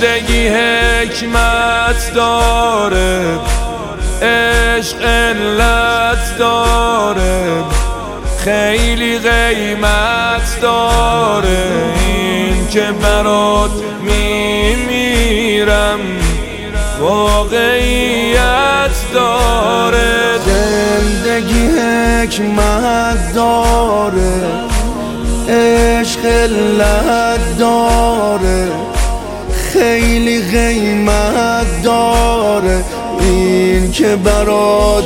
زندگی حکمت داره، عشق علت داره، خیلی قیمت داره. این که برات میمیرم واقعیت داره. زندگی حکمت داره، عشق علت داره، خیلی قیمت داره. این که برات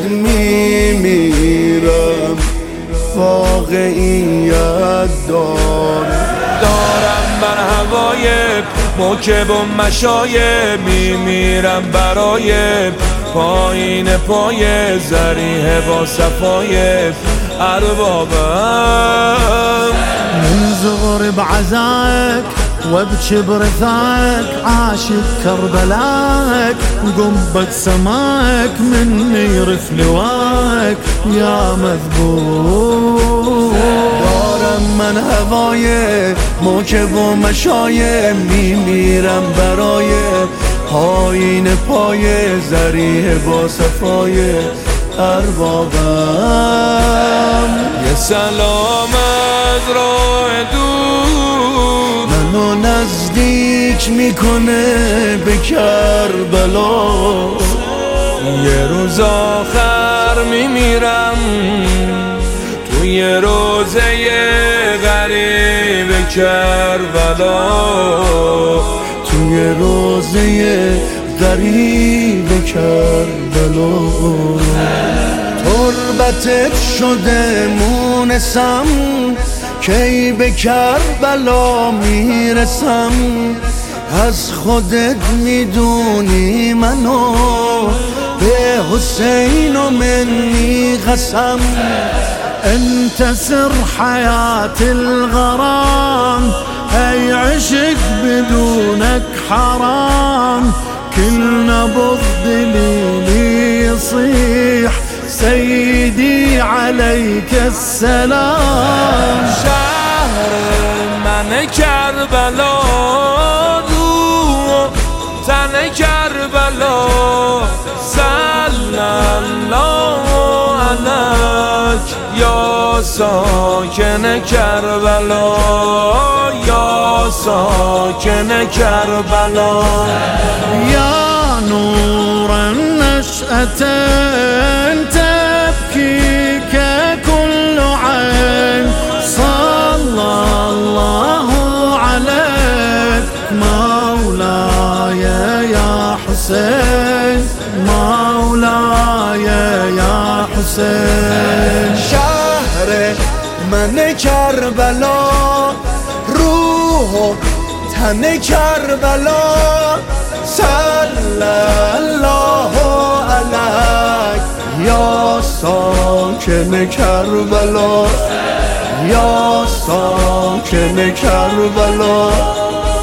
میمیرم واقعیت داره. دارم بر هوای موکب و مشایب، میمیرم برای پایین پای ذریح با صفای اربابم. من زغر بعزاك وابكي برثاك، عاشق كربلاك وقنبة سماك، مني يرث لواك يا مذبوح. دارم من هوای موکب و مشایب، میمیرم برای پایین پای ذریح با صفای اربابم. یه سلام از راه دور منو نزدیک میکنه به کربلا. یه روز آخر میمیرم توی روزه غریب کربلا، توی روزه غریب کربلا. تربتت شده مونسم، کی به کربلا میرسم. از خودت میدونی منو به حسین و منی قسم. انت سر حياة الغرام، اي عشق بدونك حرام. كل نبض دليلي يصيح سيدي عليك السلام. شهر من کربلا، رو تن کربلا، صلی الله علیک یا ساکن کربلا، یا ساکن کربلا. يا نور النشأتين تبكيك كل عين، صلى الله عليك مولاي يا حسين، مولاي يا حسين. شهر من کربلا، روح و تن کربلا، صلی الله علیک یا ساکن کربلا، یا ساکن کربلا.